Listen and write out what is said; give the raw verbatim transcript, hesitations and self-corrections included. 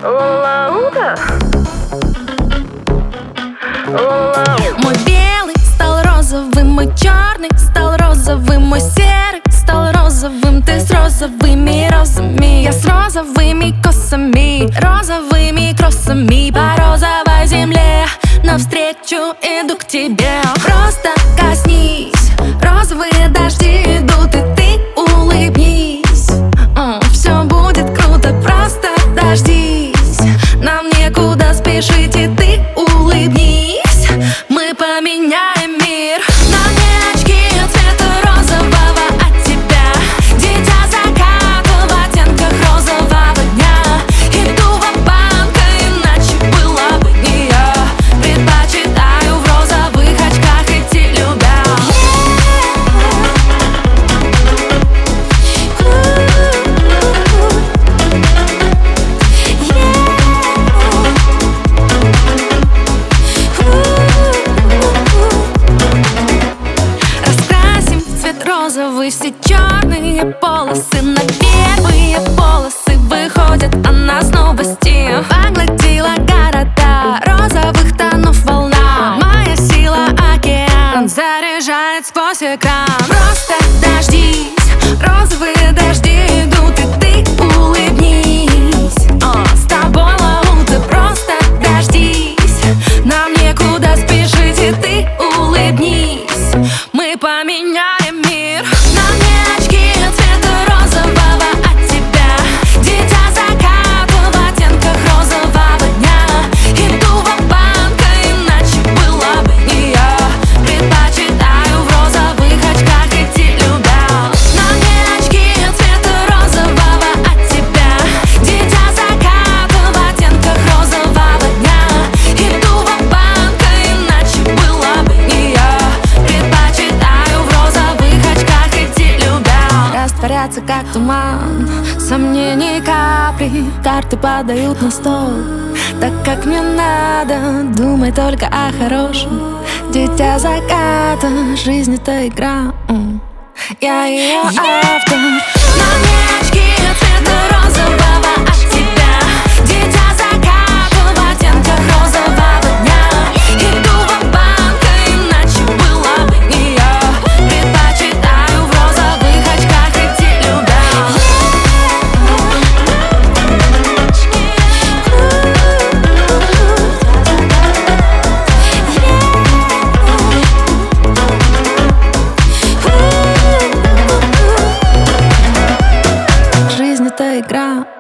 Мой белый стал розовым, мой черный стал розовым, мой серый стал розовым. Ты с розовыми розами, я с розовыми косами, розовыми кроссами по розовой земле. Навстречу иду к тебе. Просто коснись, розовые дожди идут, и ты улыбнись. О, все будет круто, просто дождись. Нам некуда спешить, и ты улыбнись. Мы поменяем мир. На мне очки цвета розового от тебя, дитя заката в оттенках розового дня. Иду ва-банк, иначе была бы не я. Предпочитаю в розовых очках идти, любя. Раскрасим в цвет розовый все черные полосы. На первые полосы выходят о нас новости. Поглотила города розовых тонов волна. Моя сила океан заряжает сквозь экран. Просто дождись, розовые дожди идут, и ты улыбнись. О, с тобой лаута, просто дождись. Нам некуда спешить, и ты улыбнись. Мы поменяем мир. На мне очки цвета розового от тебя, дитя заката в оттенках розового дня. Иду ва-банк, иначе была бы не я. Предпочитаю в розовых очках идти, любя. На мне очки цвета розового от тебя, дитя заката в оттенках розового дня. Иду ва-банк, иначе была бы не я. Предпочитаю в розовых очках идти, любя. Растворяться как туман, сомнений капли, карты падают на стол. Так как мне надо, думай только о хорошем. Дитя заката, жизнь это игра, м. Я ее автор. На мне очки цвета розового от тебя, дитя заката в оттенках розового дня. Иду ва-банк, иначе была бы не я. Предпочитаю в розовых очках идти, любя. Жизнь это игра.